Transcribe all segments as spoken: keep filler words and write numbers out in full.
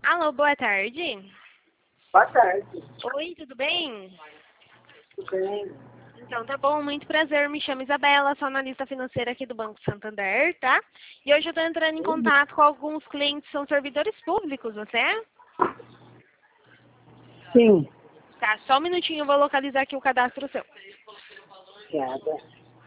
Alô, boa tarde. Boa tarde. Oi, tudo bem? Tudo bem? Então, tá bom, muito prazer. Me chamo Isabela, sou analista financeira aqui do Banco Santander, tá? E hoje eu tô entrando em contato com alguns clientes que são servidores públicos, você é? Sim. Tá, só um minutinho, eu vou localizar aqui o cadastro seu. Obrigada.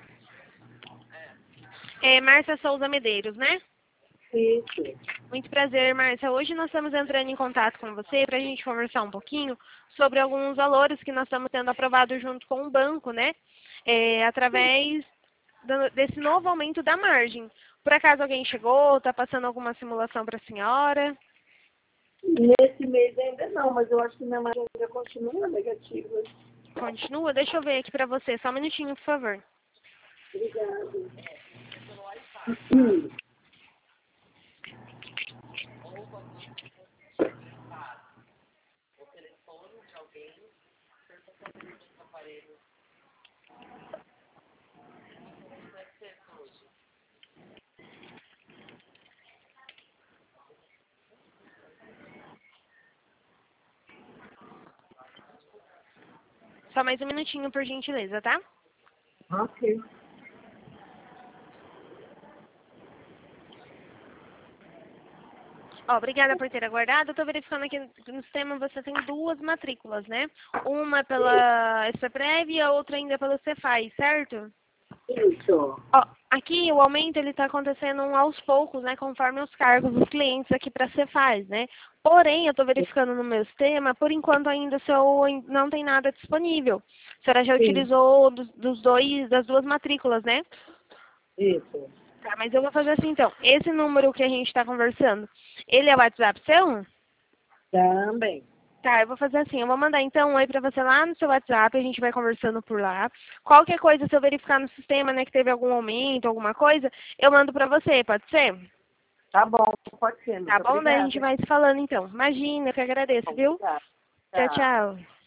É Márcia Souza Medeiros, né? Isso. Muito prazer, Márcia. Hoje nós estamos entrando em contato com você para a gente conversar um pouquinho sobre alguns valores que nós estamos tendo aprovado junto com o banco, né? É, através do, desse novo aumento da margem. Por acaso alguém chegou, está passando alguma simulação para a senhora? Nesse mês ainda não, mas eu acho que minha margem ainda continua negativa. Continua? Deixa eu ver aqui para você. Só um minutinho, por favor. Obrigada. Hum. Só mais um minutinho, por gentileza, tá? Ok. Ó, obrigada por ter aguardado. Eu tô verificando aqui no sistema, você tem duas matrículas, né? Uma pela Exprev e a outra ainda pela Cefaz, certo? Isso. Ó, aqui o aumento ele está acontecendo aos poucos, né? Conforme os cargos dos clientes aqui para a Cefaz, né? Porém, eu estou verificando no meu sistema, por enquanto ainda o seu não tem nada disponível. A senhora já Sim. utilizou dos, dos dois, das duas matrículas, né? Isso. Tá, mas eu vou fazer assim então. Esse número que a gente está conversando, ele é o WhatsApp seu? Também. Tá, eu vou fazer assim, eu vou mandar então um oi pra você lá no seu WhatsApp, a gente vai conversando por lá. Qualquer coisa, se eu verificar no sistema, né, que teve algum aumento, alguma coisa, eu mando pra você, pode ser? Tá bom, pode ser. Muito Tá bom? Daí a gente obrigada. vai se falando então. Imagina, eu que agradeço, viu? Obrigada. Tchau, Tchau. tchau.